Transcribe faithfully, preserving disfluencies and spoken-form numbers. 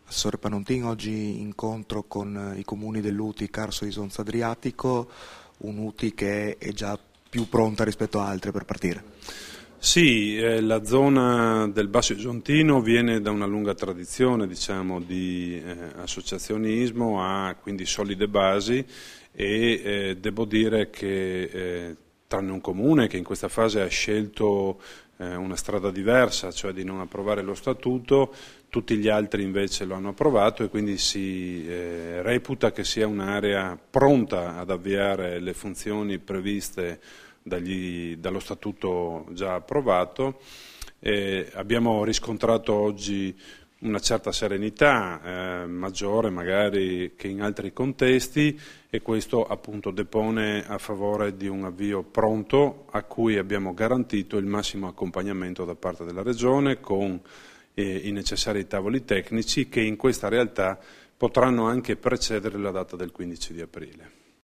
Assessore Panontin, oggi incontro con i comuni dell'U T I Carso Isonzo Adriatico, un U T I che è già più pronta rispetto a altre per partire. Sì, eh, la zona del Basso Isontino viene da una lunga tradizione, diciamo, di eh, associazionismo, ha quindi solide basi e eh, devo dire che eh, tranne un comune che in questa fase ha scelto eh, una strada diversa, cioè di non approvare lo statuto, tutti gli altri invece lo hanno approvato e quindi si eh, reputa che sia un'area pronta ad avviare le funzioni previste dagli, dallo statuto già approvato. Eh, abbiamo riscontrato oggi una certa serenità, eh, maggiore magari che in altri contesti, e questo appunto depone a favore di un avvio pronto a cui abbiamo garantito il massimo accompagnamento da parte della Regione con eh, i necessari tavoli tecnici che in questa realtà potranno anche precedere la data del quindici di aprile.